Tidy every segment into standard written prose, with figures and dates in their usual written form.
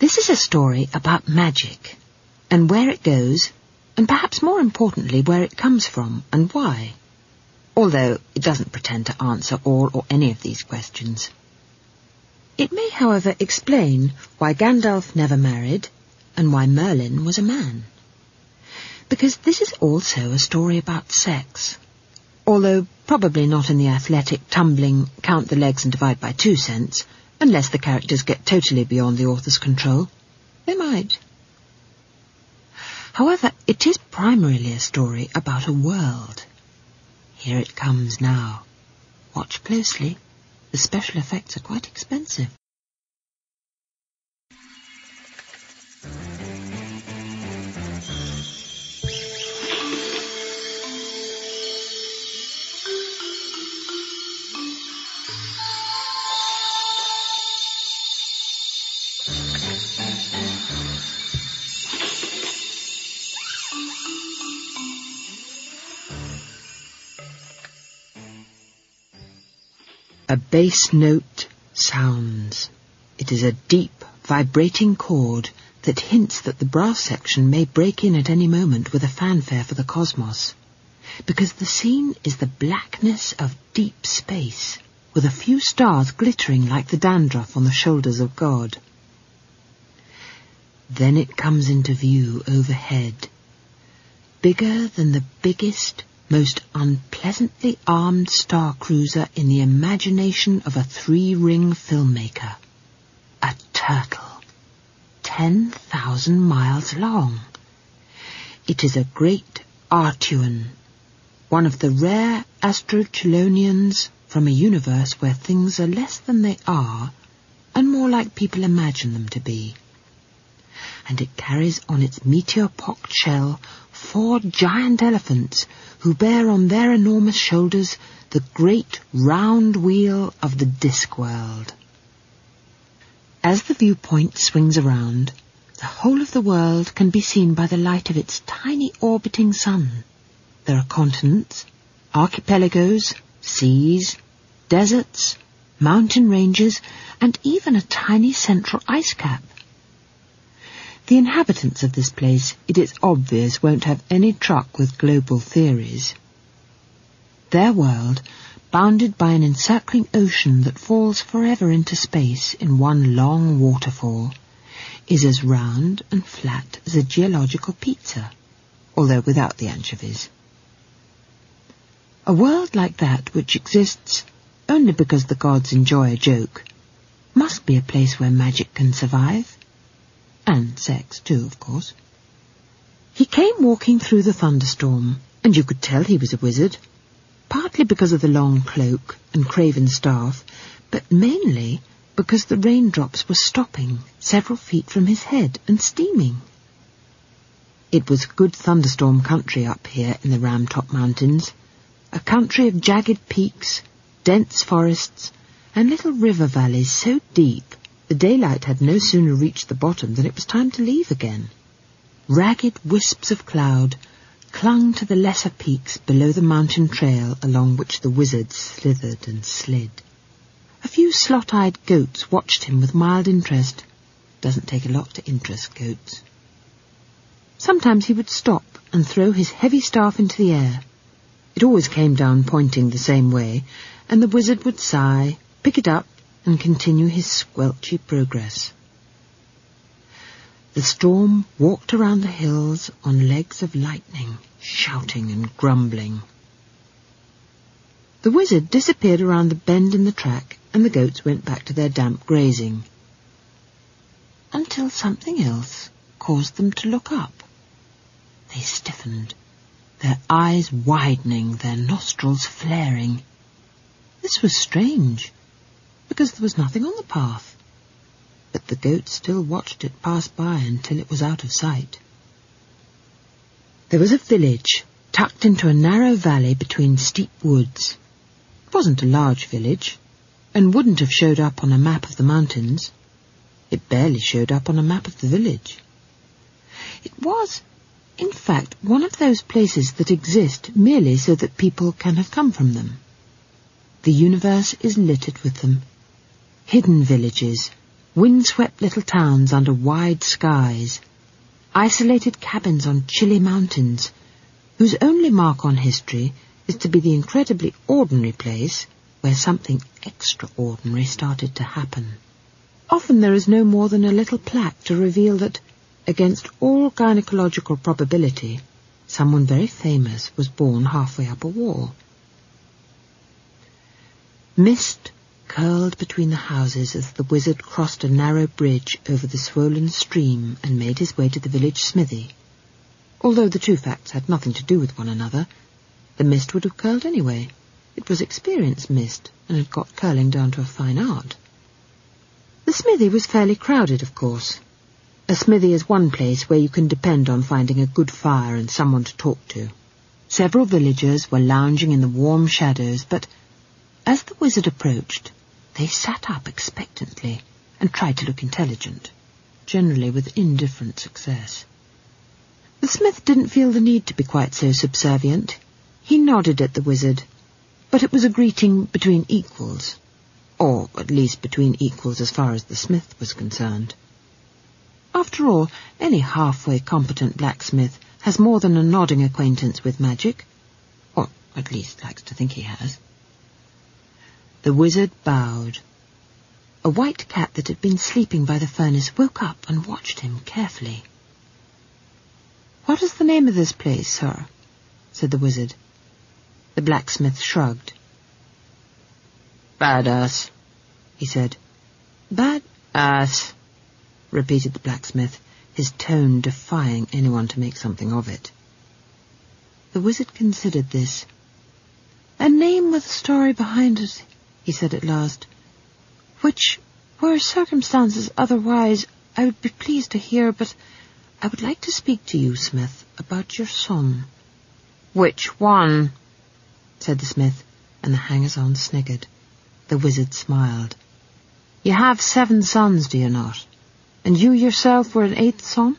This is a story about magic, and where it goes, and perhaps more importantly, where it comes from and why, although it doesn't pretend to answer all or any of these questions. It may, however, explain why Gandalf never married, and why Merlin was a man. Because this is also a story about sex, although probably not in the athletic, tumbling, count the legs and divide by 2 sense, unless the characters get totally beyond the author's control. They might. However, it is primarily a story about a world. Here it comes now. Watch closely. The special effects are quite expensive. A bass note sounds. It is a deep, vibrating chord that hints that the brass section may break in at any moment with a fanfare for the cosmos, because the scene is the blackness of deep space, with a few stars glittering like the dandruff on the shoulders of God. Then it comes into view overhead, bigger than the biggest, most unpleasantly armed star cruiser in the imagination of a 3-ring filmmaker. A turtle, 10,000 miles long. It is a great Artuan, one of the rare Astrochelonians from a universe where things are less than they are and more like people imagine them to be. And it carries on its meteor-pocked shell 4 giant elephants who bear on their enormous shoulders the great round wheel of the Discworld. As the viewpoint swings around, the whole of the world can be seen by the light of its tiny orbiting sun. There are continents, archipelagos, seas, deserts, mountain ranges, and even a tiny central ice cap. The inhabitants of this place, it is obvious, won't have any truck with global theories. Their world, bounded by an encircling ocean that falls forever into space in one long waterfall, is as round and flat as a geological pizza, although without the anchovies. A world like that, which exists only because the gods enjoy a joke, must be a place where magic can survive. And sex, too, of course. He came walking through the thunderstorm, and you could tell he was a wizard, partly because of the long cloak and craven staff, but mainly because the raindrops were stopping several feet from his head and steaming. It was good thunderstorm country up here in the Ramtop Mountains, a country of jagged peaks, dense forests, and little river valleys so deep the daylight had no sooner reached the bottom than it was time to leave again. Ragged wisps of cloud clung to the lesser peaks below the mountain trail along which the wizard slithered and slid. A few slot-eyed goats watched him with mild interest. Doesn't take a lot to interest goats. Sometimes he would stop and throw his heavy staff into the air. It always came down pointing the same way, and the wizard would sigh, pick it up, and continue his squelchy progress. The storm walked around the hills on legs of lightning, shouting and grumbling. The wizard disappeared around the bend in the track, and the goats went back to their damp grazing. Until something else caused them to look up. They stiffened, their eyes widening, their nostrils flaring. This was strange, because there was nothing on the path. But the goats still watched it pass by until it was out of sight. There was a village tucked into a narrow valley between steep woods. It wasn't a large village, and wouldn't have showed up on a map of the mountains. It barely showed up on a map of the village. It was, in fact, one of those places that exist merely so that people can have come from them. The universe is littered with them. Hidden villages, Windswept little towns under wide skies, isolated cabins on chilly mountains, whose only mark on history is to be the incredibly ordinary place where something extraordinary started to happen. Often there is no more than a little plaque to reveal that, against all gynecological probability, someone very famous was born halfway up a wall. Mist curled between the houses as the wizard crossed a narrow bridge over the swollen stream and made his way to the village smithy. Although the two facts had nothing to do with one another, the mist would have curled anyway. It was experienced mist, and had got curling down to a fine art. The smithy was fairly crowded, of course. A smithy is one place where you can depend on finding a good fire and someone to talk to. Several villagers were lounging in the warm shadows, but as the wizard approached, they sat up expectantly and tried to look intelligent, generally with indifferent success. The smith didn't feel the need to be quite so subservient. He nodded at the wizard, but it was a greeting between equals, or at least between equals as far as the smith was concerned. After all, any halfway competent blacksmith has more than a nodding acquaintance with magic, or at least likes to think he has. The wizard bowed. A white cat that had been sleeping by the furnace woke up and watched him carefully. "What is the name of this place, sir?" said the wizard. The blacksmith shrugged. "Badass," he said. "Badass," repeated the blacksmith, his tone defying anyone to make something of it. The wizard considered this. "A name with a story behind it," he said at last, "which, were circumstances otherwise, I would be pleased to hear, but I would like to speak to you, Smith, about your son." "Which one?" said the smith, and the hangers-on sniggered. The wizard smiled. "You have 7 sons, do you not? And you yourself were an 8th son?"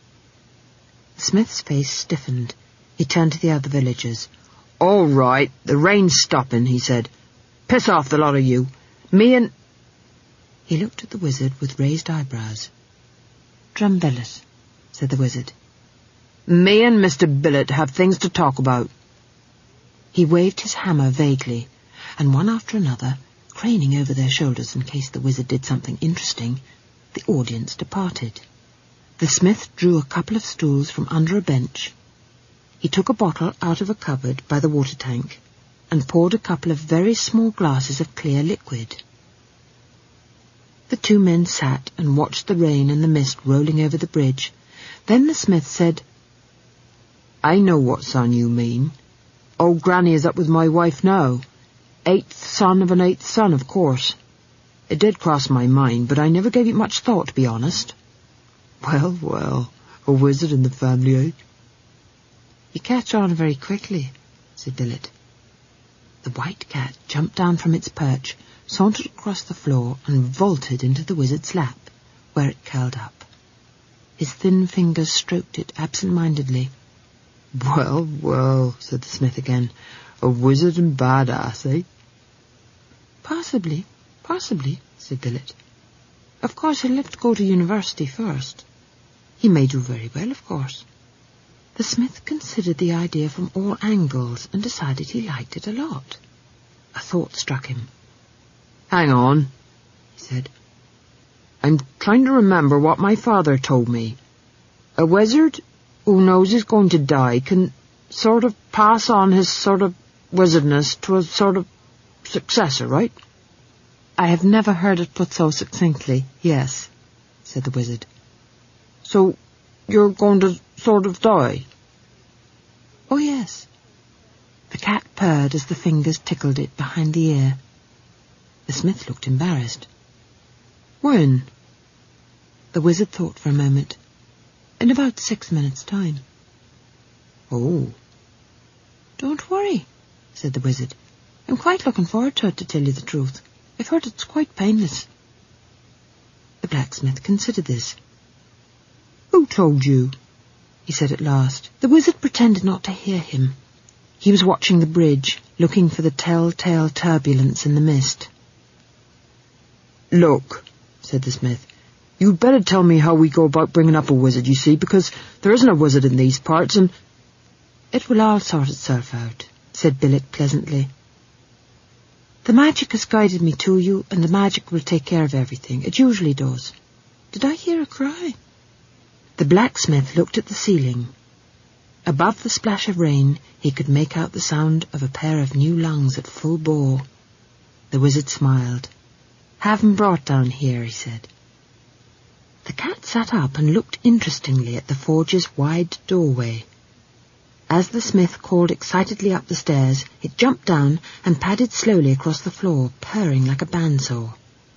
The smith's face stiffened. He turned to the other villagers. "All right, the rain's stopping," he said. "Piss off, the lot of you. Me and—" He looked at the wizard with raised eyebrows. "Drumbillet," said the wizard. "Me and Mr. Billet have things to talk about." He waved his hammer vaguely, and one after another, craning over their shoulders in case the wizard did something interesting, the audience departed. The smith drew a couple of stools from under a bench. He took a bottle out of a cupboard by the water tank and poured a couple of very small glasses of clear liquid. The two men sat and watched the rain and the mist rolling over the bridge. Then the smith said, "I know what son you mean. Old Granny is up with my wife now. 8th son of an 8th son, of course. It did cross my mind, but I never gave it much thought, to be honest." "Well, well, a wizard in the family, eh?" "You catch on very quickly," said Billet. The white cat jumped down from its perch, sauntered across the floor, and vaulted into the wizard's lap, where it curled up. His thin fingers stroked it absent-mindedly. "Well, well," said the smith again. "A wizard and badass, eh?" Possibly, said Billet. "Of course he'll have to go to university first. He may do very well, of course." The smith considered the idea from all angles and decided he liked it a lot. A thought struck him. "Hang on," he said. "I'm trying to remember what my father told me. A wizard who knows he's going to die can sort of pass on his sort of wizardness to a sort of successor, right?" "I have never heard it put so succinctly, yes," said the wizard. "So you're going to sort of die?" "Oh, yes." The cat purred as the fingers tickled it behind the ear. The smith looked embarrassed. "When?" The wizard thought for a moment. "In about 6 minutes' time." "Oh." "Don't worry," said the wizard. "I'm quite looking forward to it, to tell you the truth. I've heard it's quite painless." The blacksmith considered this. "Who told you?" he said at last. The wizard pretended not to hear him. He was watching the bridge, looking for the telltale turbulence in the mist. "Look," said the smith. "You'd better tell me how we go about bringing up a wizard, you see, because there isn't a wizard in these parts, and—" "It will all sort itself out," said Billet pleasantly. "The magic has guided me to you, and the magic will take care of everything. It usually does. Did I hear a cry?" The blacksmith looked at the ceiling. Above the splash of rain, he could make out the sound of a pair of new lungs at full bore. The wizard smiled. "Have 'em brought down here," he said. The cat sat up and looked interestingly at the forge's wide doorway. As the smith called excitedly up the stairs, it jumped down and padded slowly across the floor, purring like a bandsaw.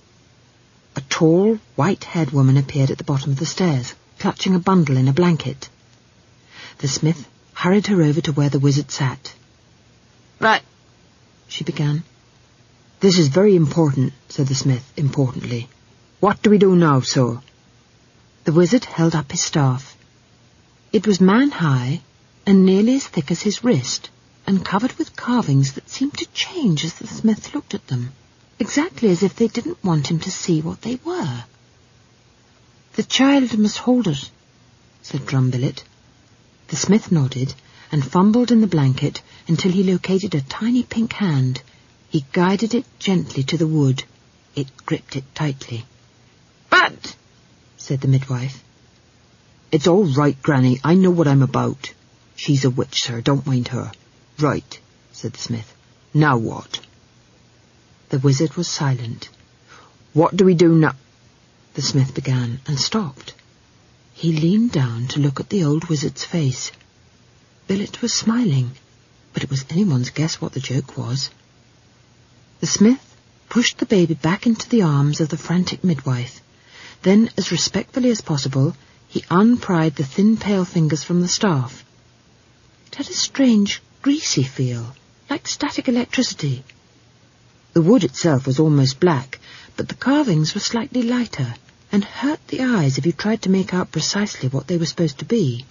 A tall, white-haired woman appeared at the bottom of the stairs, clutching a bundle in a blanket. The smith hurried her over to where the wizard sat. "Right," she began. "This is very important," said the smith importantly. "What do we do now, sir?" The wizard held up his staff. It was man-high and nearly as thick as his wrist, and covered with carvings that seemed to change as the smith looked at them, exactly as if they didn't want him to see what they were. "The child must hold it," said Drumbillet. The smith nodded and fumbled in the blanket until he located a tiny pink hand. He guided it gently to the wood. It gripped it tightly. "But," said the midwife. "It's all right, Granny. I know what I'm about. She's a witch, sir. Don't mind her." "Right," said the smith. "Now what?" The wizard was silent. "What do we do now?" the smith began, and stopped. He leaned down to look at the old wizard's face. Billet was smiling, but it was anyone's guess what the joke was. The smith pushed the baby back into the arms of the frantic midwife. Then, as respectfully as possible, he unpried the thin pale fingers from the staff. It had a strange, greasy feel, like static electricity. The wood itself was almost black, but the carvings were slightly lighter, and hurt the eyes if you tried to make out precisely what they were supposed to be.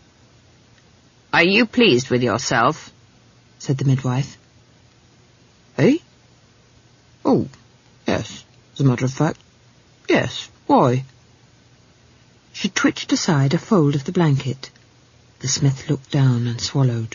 "Are you pleased with yourself?" said the midwife. "Eh? Oh, yes, as a matter of fact. Yes, why?" She twitched aside a fold of the blanket. The smith looked down and swallowed.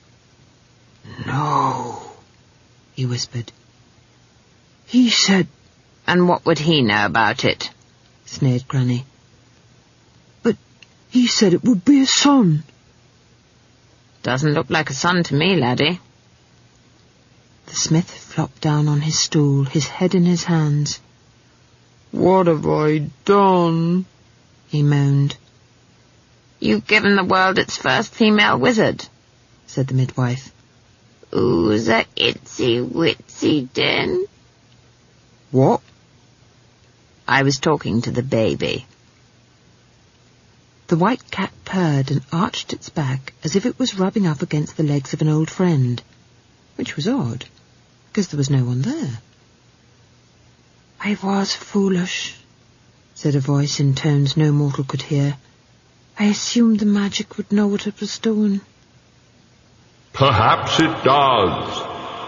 "No," he whispered. "He said—" "And what would he know about it?" sneered Granny. "But he said it would be a son." "Doesn't look like a son to me, laddie." The smith flopped down on his stool, his head in his hands. "What have I done?" he moaned. "You've given the world its first female wizard," said the midwife. "Oo's a itsy-witsy din." "What?" "I was talking to the baby." The white cat purred and arched its back as if it was rubbing up against the legs of an old friend, which was odd, because there was no one there. "I was foolish," said a voice in tones no mortal could hear. "I assumed the magic would know what it was doing." "Perhaps it does."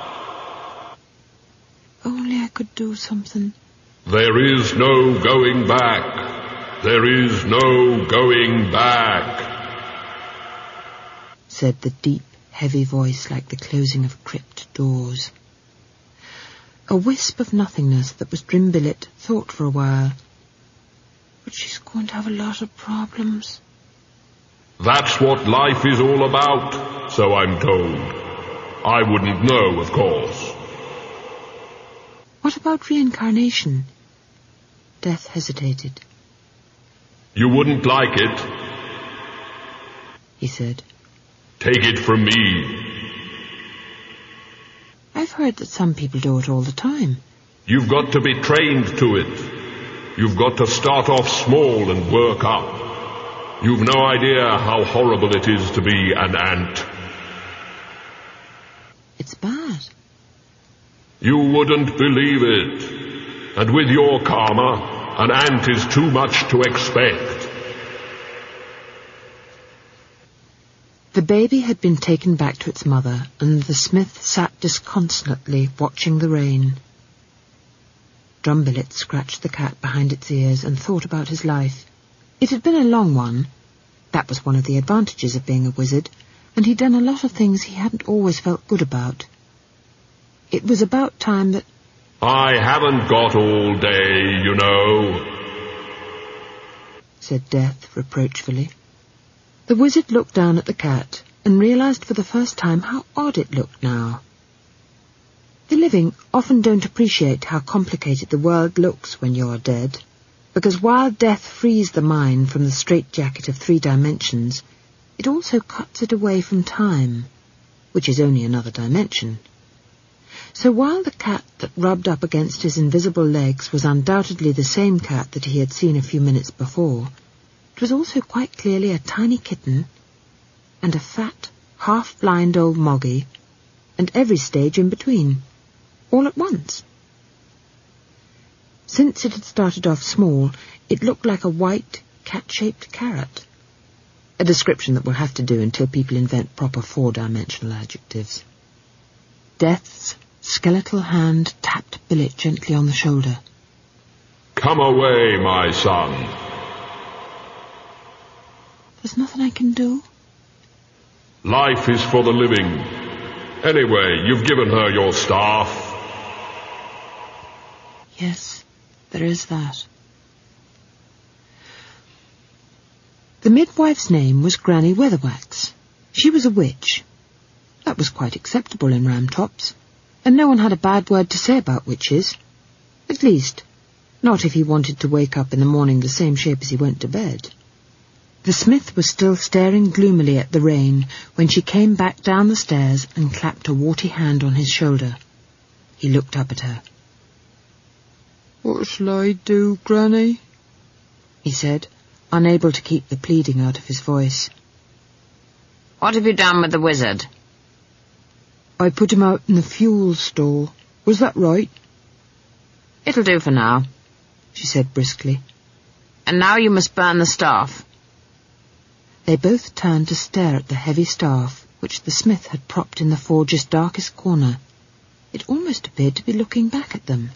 "Only I could do something." "There is no going back. There is no going back," said the deep, heavy voice like the closing of crypt doors. A wisp of nothingness that was Drumbillet thought for a while. "But she's going to have a lot of problems." "That's what life is all about, so I'm told. I wouldn't know, of course." "What about reincarnation?" Death hesitated. "You wouldn't like it," he said. "Take it from me." "I've heard that some people do it all the time." "You've got to be trained to it. You've got to start off small and work up. You've no idea how horrible it is to be an ant." "It's bad." "You wouldn't believe it. And with your karma, an ant is too much to expect." The baby had been taken back to its mother, and the smith sat disconsolately watching the rain. Drumbillet scratched the cat behind its ears and thought about his life. It had been a long one. That was one of the advantages of being a wizard, and he'd done a lot of things he hadn't always felt good about. It was about time that... I haven't got all day, you know, said Death reproachfully. The wizard looked down at the cat and realized for the first time how odd it looked now. The living often don't appreciate how complicated the world looks when you're dead, because while death frees the mind from the straitjacket of 3 dimensions, it also cuts it away from time, which is only another dimension. So while the cat that rubbed up against his invisible legs was undoubtedly the same cat that he had seen a few minutes before, it was also quite clearly a tiny kitten, and a fat, half-blind old Moggy, and every stage in between, all at once. Since it had started off small, it looked like a white, cat-shaped carrot, a description that will have to do until people invent proper 4-dimensional adjectives. Death's skeletal hand tapped Billet gently on the shoulder. Come away, my son. There's nothing I can do? Life is for the living. Anyway, you've given her your staff. Yes, there is that. The midwife's name was Granny Weatherwax. She was a witch. That was quite acceptable in Ramtops, and no one had a bad word to say about witches. At least, not if he wanted to wake up in the morning the same shape as he went to bed. The smith was still staring gloomily at the rain when she came back down the stairs and clapped a warty hand on his shoulder. He looked up at her. "What shall I do, Granny?" he said, unable to keep the pleading out of his voice. What have you done with the wizard? I put him out in the fuel stall. Was that right? It'll do for now, she said briskly. And now you must burn the staff. They both turned to stare at the heavy staff which the smith had propped in the forge's darkest corner. It almost appeared to be looking back at them.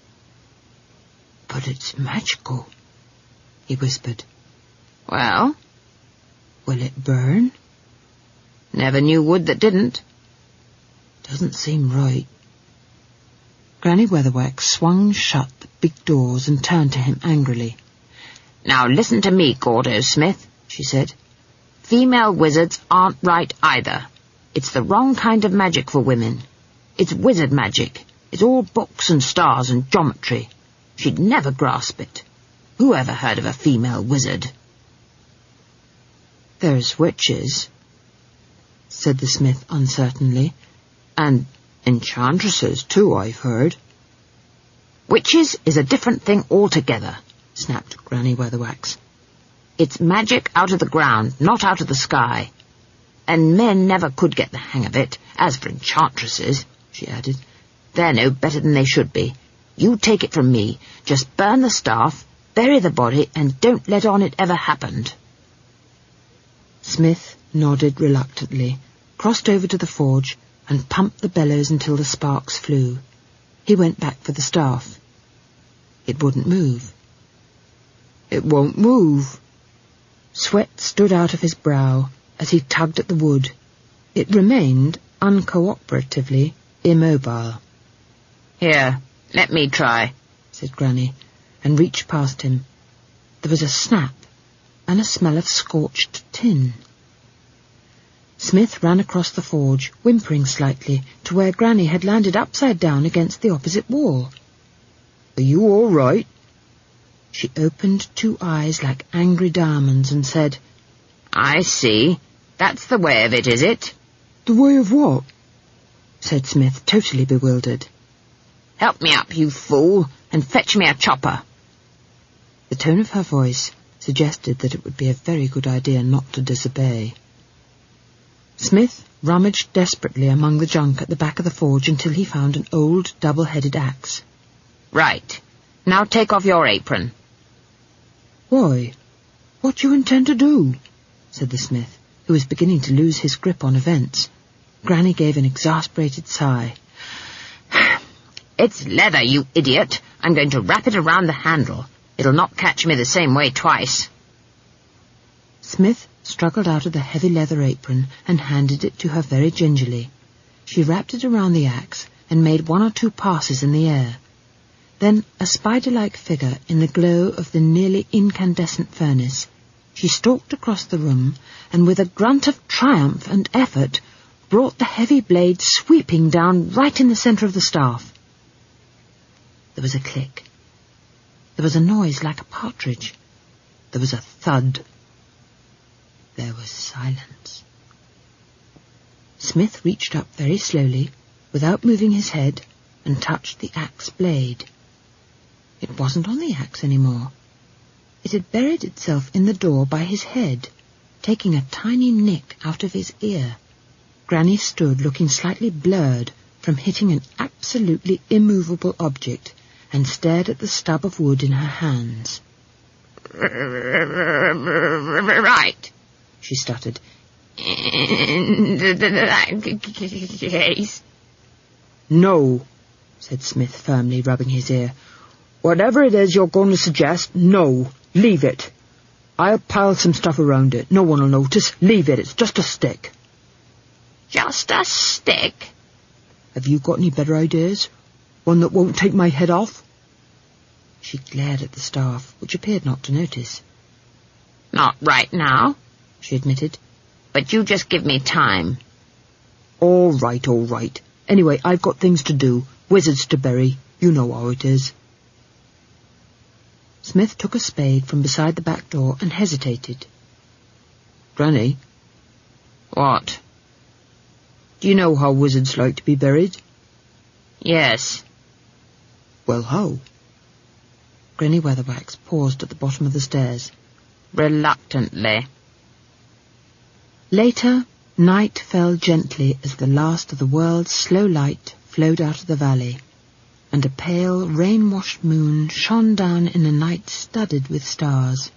"But it's magical," he whispered. Well? "Will it burn?" Never knew wood that didn't. Doesn't seem right. Granny Weatherwax swung shut the big doors and turned to him angrily. Now listen to me, Gordo Smith, she said. Female wizards aren't right either. It's the wrong kind of magic for women. It's wizard magic. It's all books and stars and geometry. She'd never grasp it. Who ever heard of a female wizard? "There's witches," said the smith uncertainly. "And enchantresses, too, I've heard." "Witches is a different thing altogether," snapped Granny Weatherwax. "It's magic out of the ground, not out of the sky. And men never could get the hang of it. As for enchantresses," she added, "they're no better than they should be. You take it from me. Just burn the staff, bury the body, and don't let on it ever happened." Smith nodded reluctantly, crossed over to the forge, and pumped the bellows until the sparks flew. He went back for the staff. It wouldn't move. "It won't move." Sweat stood out of his brow as he tugged at the wood. It remained, uncooperatively, immobile. "Here, let me try," said Granny, and reached past him. There was a snap and a smell of scorched tin. Smith ran across the forge, whimpering slightly, to where Granny had landed upside down against the opposite wall. "Are you all right?" She opened 2 eyes like angry diamonds and said, "I see. That's the way of it, is it?" "The way of what?" said Smith, totally bewildered. "Help me up, you fool, and fetch me a chopper." The tone of her voice suggested that it would be a very good idea not to disobey. Smith rummaged desperately among the junk at the back of the forge until he found an old double-headed axe. "Right. Now take off your apron." "Why? What do you intend to do?" said the smith, who was beginning to lose his grip on events. Granny gave an exasperated sigh. "It's leather, you idiot. I'm going to wrap it around the handle. It'll not catch me the same way twice. Smith struggled out of the heavy leather apron and handed it to her very gingerly. She wrapped it around the axe and made 1 or 2 passes in the air. Then, a spider-like figure in the glow of the nearly incandescent furnace, she stalked across the room and with a grunt of triumph and effort brought the heavy blade sweeping down right in the centre of the staff. There was a click. There was a noise like a partridge. There was a thud. There was silence. Smith reached up very slowly, without moving his head, and touched the axe blade. It wasn't on the axe any more. It had buried itself in the door by his head, taking a tiny nick out of his ear. Granny stood looking slightly blurred from hitting an absolutely immovable object and stared at the stub of wood in her hands. Right, she stuttered. In that case. No, said Smith firmly, rubbing his ear. Whatever it is you're going to suggest, no, leave it. I'll pile some stuff around it. No one will notice. Leave it. It's just a stick. Just a stick? Have you got any better ideas? One that won't take my head off? She glared at the staff, which appeared not to notice. Not right now, she admitted. But you just give me time. All right, all right. Anyway, I've got things to do. Wizards to bury. You know how it is. Smith took a spade from beside the back door and hesitated. Granny? What? Do you know how wizards like to be buried? Yes. Well, how? Granny Weatherwax paused at the bottom of the stairs. Reluctantly. Later, night fell gently as the last of the world's slow light flowed out of the valley, and a pale, rain-washed moon shone down in a night studded with stars.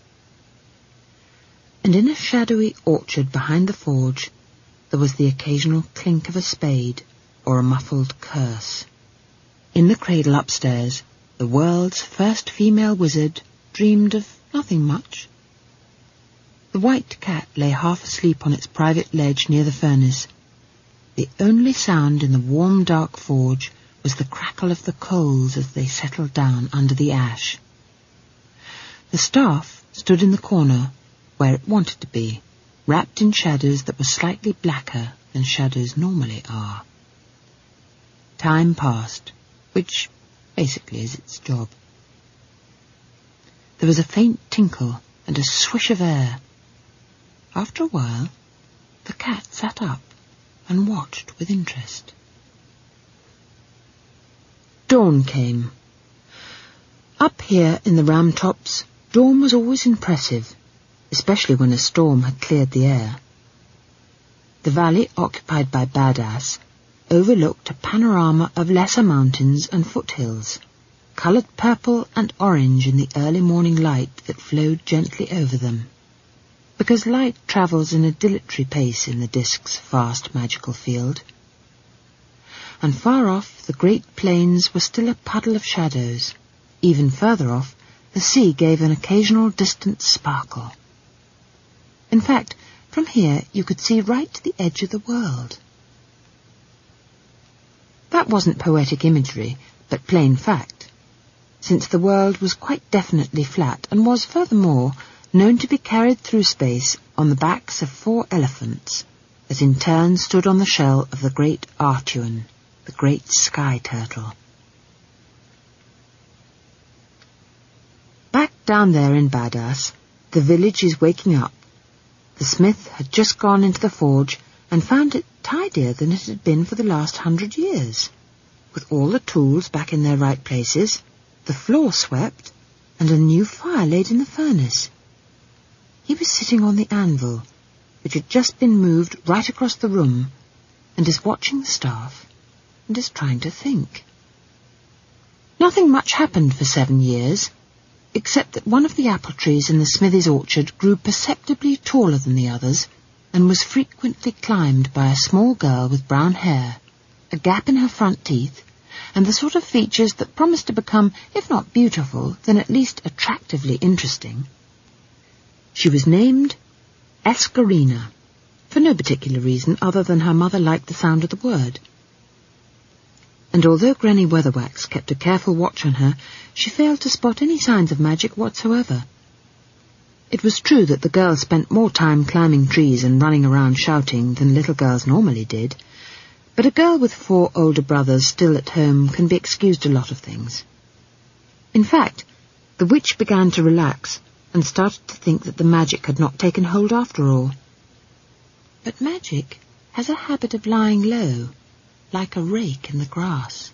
And in a shadowy orchard behind the forge, there was the occasional clink of a spade or a muffled curse. In the cradle upstairs, the world's first female wizard dreamed of nothing much. The white cat lay half asleep on its private ledge near the furnace. The only sound in the warm, dark forge was the crackle of the coals as they settled down under the ash. The staff stood in the corner, where it wanted to be, wrapped in shadows that were slightly blacker than shadows normally are. Time passed, which basically is its job. There was a faint tinkle and a swish of air. After a while, the cat sat up and watched with interest. Dawn came. Up here in the Ram Tops, dawn was always impressive, especially when a storm had cleared the air. The valley occupied by Badass overlooked a panorama of lesser mountains and foothills, coloured purple and orange in the early morning light that flowed gently over them, because light travels in a dilatory pace in the disk's vast magical field. And far off, the great plains were still a puddle of shadows. Even further off, the sea gave an occasional distant sparkle. In fact, from here you could see right to the edge of the world. That wasn't poetic imagery, but plain fact, since the world was quite definitely flat and was, furthermore, known to be carried through space on the backs of 4 elephants, that in turn stood on the shell of the great Artuan, the great sky turtle. Back down there in Badass, the village is waking up. The smith had just gone into the forge and found it tidier than it had been for the last 100 years, with all the tools back in their right places, the floor swept, and a new fire laid in the furnace. He was sitting on the anvil, which had just been moved right across the room, and is watching the staff, and is trying to think. Nothing much happened for 7 years, except that one of the apple trees in the smithy's orchard grew perceptibly taller than the others, and was frequently climbed by a small girl with brown hair, a gap in her front teeth, and the sort of features that promised to become, if not beautiful, then at least attractively interesting. She was named Escarina, for no particular reason other than her mother liked the sound of the word. And although Granny Weatherwax kept a careful watch on her, she failed to spot any signs of magic whatsoever. It was true that the girl spent more time climbing trees and running around shouting than little girls normally did, but a girl with 4 older brothers still at home can be excused a lot of things. In fact, the witch began to relax and started to think that the magic had not taken hold after all. But magic has a habit of lying low, like a rake in the grass.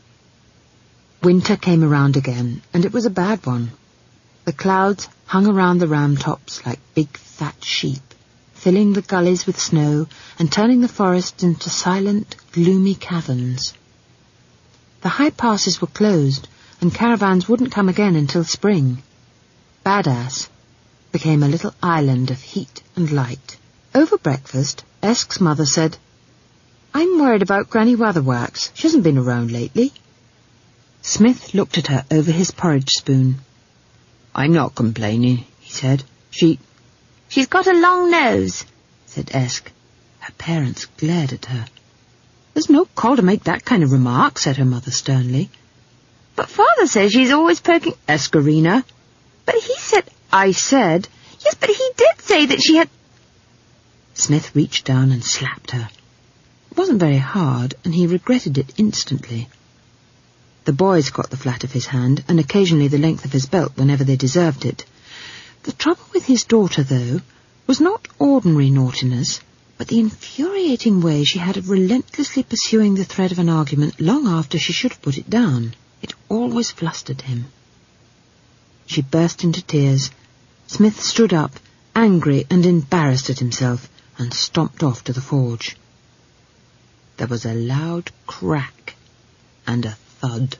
Winter came around again, and it was a bad one. The clouds hung around the ram tops like big fat sheep, filling the gullies with snow and turning the forests into silent, gloomy caverns. The high passes were closed, and caravans wouldn't come again until spring. Badass became a little island of heat and light. Over breakfast, Esk's mother said, "I'm worried about Granny Weatherwax. She hasn't been around lately." Smith looked at her over his porridge spoon. "I'm not complaining," he said. She's got a long nose," said Esk. Her parents glared at her. "There's no call to make that kind of remark," said her mother sternly. "But Father says she's always poking—" "Escarina." "But he said—" "I said—" "Yes, but he did say that she had—" Smith reached down and slapped her. It wasn't very hard, and he regretted it instantly. The boys got the flat of his hand, and occasionally the length of his belt whenever they deserved it. The trouble with his daughter, though, was not ordinary naughtiness, but the infuriating way she had of relentlessly pursuing the thread of an argument long after she should have put it down. It always flustered him. She burst into tears. Smith stood up, angry and embarrassed at himself, and stomped off to the forge. There was a loud crack and a thud.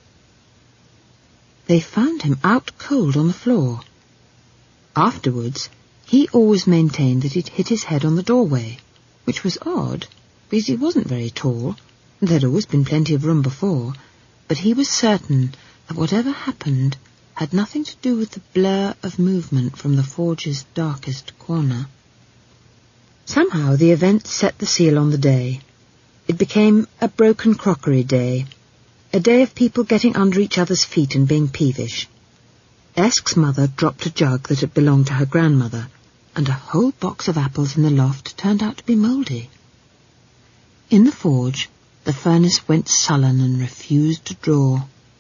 They found him out cold on the floor. Afterwards, he always maintained that he'd hit his head on the doorway, which was odd, because he wasn't very tall, and there'd always been plenty of room before, but he was certain that whatever happened had nothing to do with the blur of movement from the forge's darkest corner. Somehow the event set the seal on the day. It became a broken crockery day, a day of people getting under each other's feet and being peevish. Esk's mother dropped a jug that had belonged to her grandmother, and a whole box of apples in the loft turned out to be mouldy. In the forge, the furnace went sullen and refused to draw.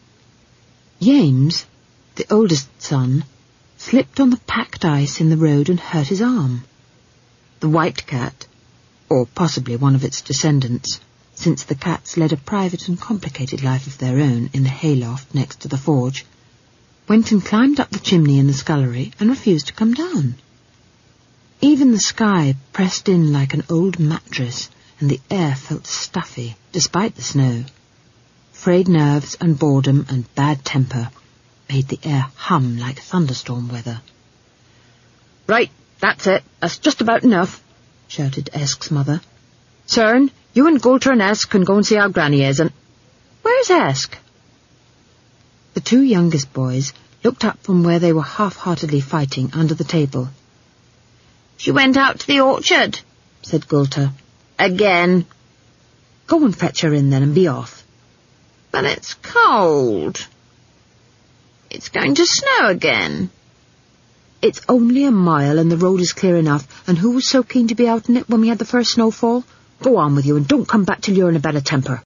James, the oldest son, slipped on the packed ice in the road and hurt his arm. The White Cat, or possibly one of its descendants, since the cats led a private and complicated life of their own in the hayloft next to the forge, went and climbed up the chimney in the scullery and refused to come down. Even the sky pressed in like an old mattress, and the air felt stuffy, despite the snow. Frayed nerves and boredom and bad temper made the air hum like thunderstorm weather. "Right, that's it. That's just about enough," shouted Esk's mother. "Cern, you and Goulter and Esk can go and see how Granny is, and—" "Where's Esk?" The 2 youngest boys looked up from where they were half-heartedly fighting under the table. "She went out to the orchard," said Goulter. "Again." "Go and fetch her in then and be off." "But it's cold. It's going to snow again." "It's only a mile and the road is clear enough, and who was so keen to be out in it when we had the first snowfall? Go on with you and don't come back till you're in a better temper."